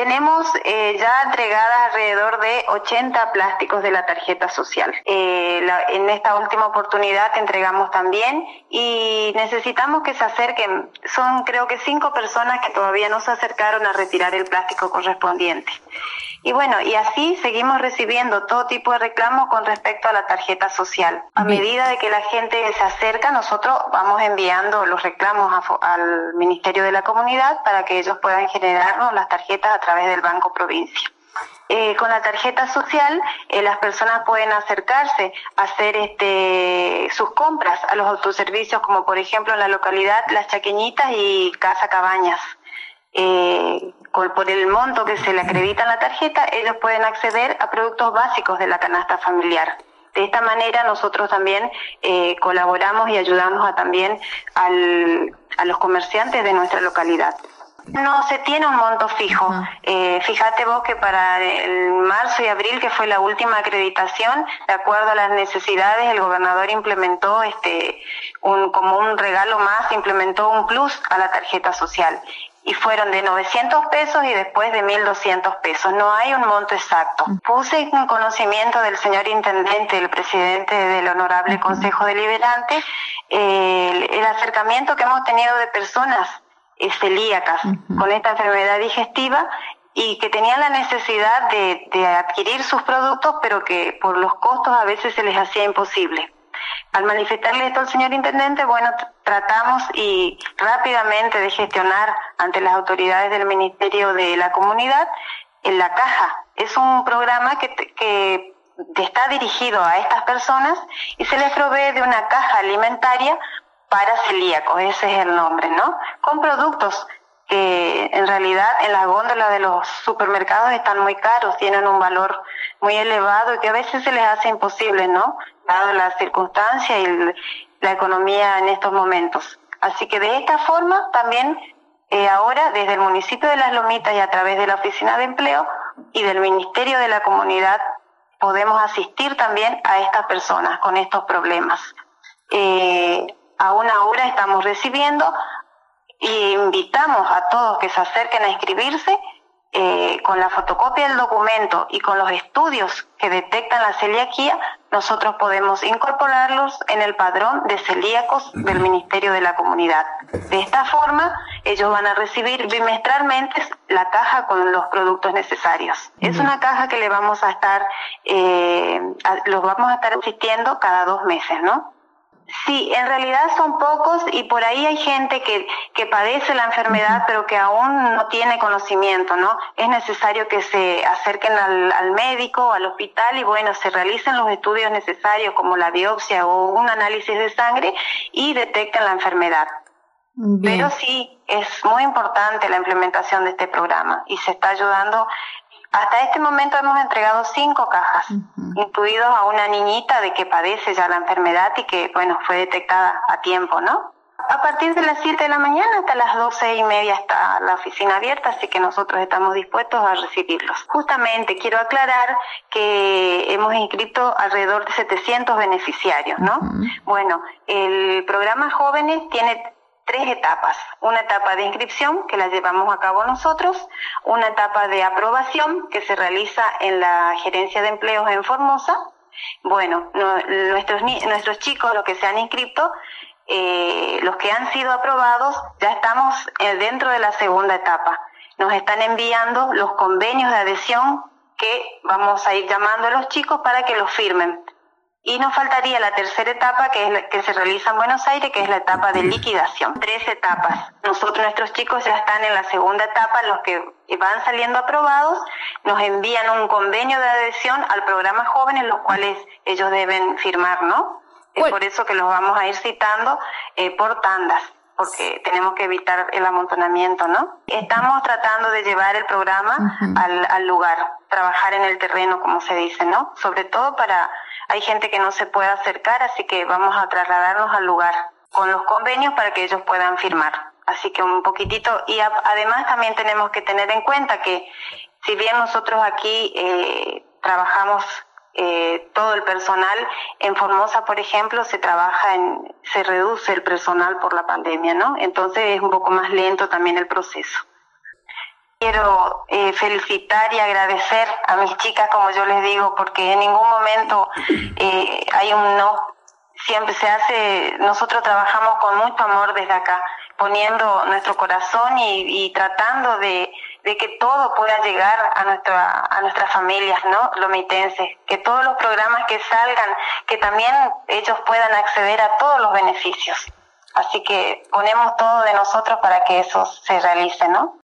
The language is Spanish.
Tenemos ya entregadas alrededor de 80 plásticos de la tarjeta social. En esta última oportunidad entregamos también y necesitamos que se acerquen. Son creo que 5 personas que todavía no se acercaron a retirar el plástico correspondiente. Y bueno, y así seguimos recibiendo todo tipo de reclamos con respecto a la tarjeta social. A medida de que la gente se acerca, nosotros vamos enviando los reclamos al Ministerio de la Comunidad para que ellos puedan generarnos las tarjetas a través del Banco Provincia. Con la tarjeta social, las personas pueden acercarse a hacer sus compras a los autoservicios, como por ejemplo en la localidad Las Chaqueñitas y Casa Cabañas. Por el monto que se le acredita en la tarjeta, ellos pueden acceder a productos básicos de la canasta familiar. De esta manera nosotros también colaboramos y ayudamos también a los comerciantes de nuestra localidad. No se tiene un monto fijo. Fíjate vos que para el marzo y abril, que fue la última acreditación, de acuerdo a las necesidades, el gobernador implementó como un regalo más, implementó un plus a la tarjeta social. Y fueron de 900 pesos y después de 1.200 pesos. No hay un monto exacto. Puse en conocimiento del señor intendente, el presidente del Honorable Consejo Deliberante, el acercamiento que hemos tenido de personas celíacas con esta enfermedad digestiva y que tenían la necesidad de adquirir sus productos, pero que por los costos a veces se les hacía imposible. Al manifestarle esto al señor intendente, bueno, tratamos y rápidamente de gestionar ante las autoridades del Ministerio de la Comunidad en la caja. Es un programa que está dirigido a estas personas y se les provee de una caja alimentaria para celíacos, ese es el nombre, ¿no? Con productos que en realidad en las góndolas de los supermercados están muy caros, tienen un valor muy elevado y que a veces se les hace imposible, ¿no? Dado las circunstancias y la economía en estos momentos. Así que de esta forma también ahora desde el municipio de Las Lomitas y a través de la Oficina de Empleo y del Ministerio de la Comunidad podemos asistir también a estas personas con estos problemas. Aún ahora estamos recibiendo y invitamos a todos que se acerquen a inscribirse con la fotocopia del documento y con los estudios que detectan la celiaquía. Nosotros podemos incorporarlos en el padrón de celíacos del Ministerio de la Comunidad. De esta forma, ellos van a recibir bimestralmente la caja con los productos necesarios. Es una caja que le vamos a estar, los vamos a estar asistiendo cada 2 meses, ¿no? Sí, en realidad son pocos y por ahí hay gente que padece la enfermedad pero que aún no tiene conocimiento, ¿no? Es necesario que se acerquen al médico, al hospital y bueno, se realicen los estudios necesarios como la biopsia o un análisis de sangre y detecten la enfermedad. Bien. Pero sí, es muy importante la implementación de este programa y se está ayudando. Hasta este momento hemos entregado 5 cajas, incluidos a una niñita de que padece ya la enfermedad y que, bueno, fue detectada a tiempo, ¿no? A partir de las 7 de la mañana hasta las 12:30 está la oficina abierta, así que nosotros estamos dispuestos a recibirlos. Justamente quiero aclarar que hemos inscrito alrededor de 700 beneficiarios, ¿no? Bueno, el programa Jóvenes tiene 3 etapas. Una etapa de inscripción, que la llevamos a cabo nosotros, una etapa de aprobación, que se realiza en la Gerencia de Empleos en Formosa. Bueno, nuestros chicos, los que se han inscrito, los que han sido aprobados, ya estamos dentro de la segunda etapa. Nos están enviando los convenios de adhesión que vamos a ir llamando a los chicos para que los firmen. Y nos faltaría la tercera etapa, que es la que se realiza en Buenos Aires, que es la etapa de liquidación. 3 etapas. Nuestros chicos ya están en la segunda etapa, los que van saliendo aprobados, nos envían un convenio de adhesión al programa Jóvenes, los cuales ellos deben firmar, ¿no? Es por eso que los vamos a ir citando por tandas, porque tenemos que evitar el amontonamiento, ¿no? Estamos tratando de llevar el programa al lugar, trabajar en el terreno, como se dice, ¿no? Sobre todo hay gente que no se puede acercar, así que vamos a trasladarnos al lugar con los convenios para que ellos puedan firmar. Así que un poquitito, y además también tenemos que tener en cuenta que si bien nosotros aquí trabajamos todo el personal, en Formosa, por ejemplo, se reduce el personal por la pandemia, ¿no? Entonces es un poco más lento también el proceso. quiero felicitar y agradecer a mis chicas, como yo les digo, porque en ningún momento hay un no. Siempre se hace, nosotros trabajamos con mucho amor desde acá, poniendo nuestro corazón y tratando de que todo pueda llegar a nuestras familias, ¿no? Lomitenses, que todos los programas que salgan, que también ellos puedan acceder a todos los beneficios. Así que ponemos todo de nosotros para que eso se realice, ¿no?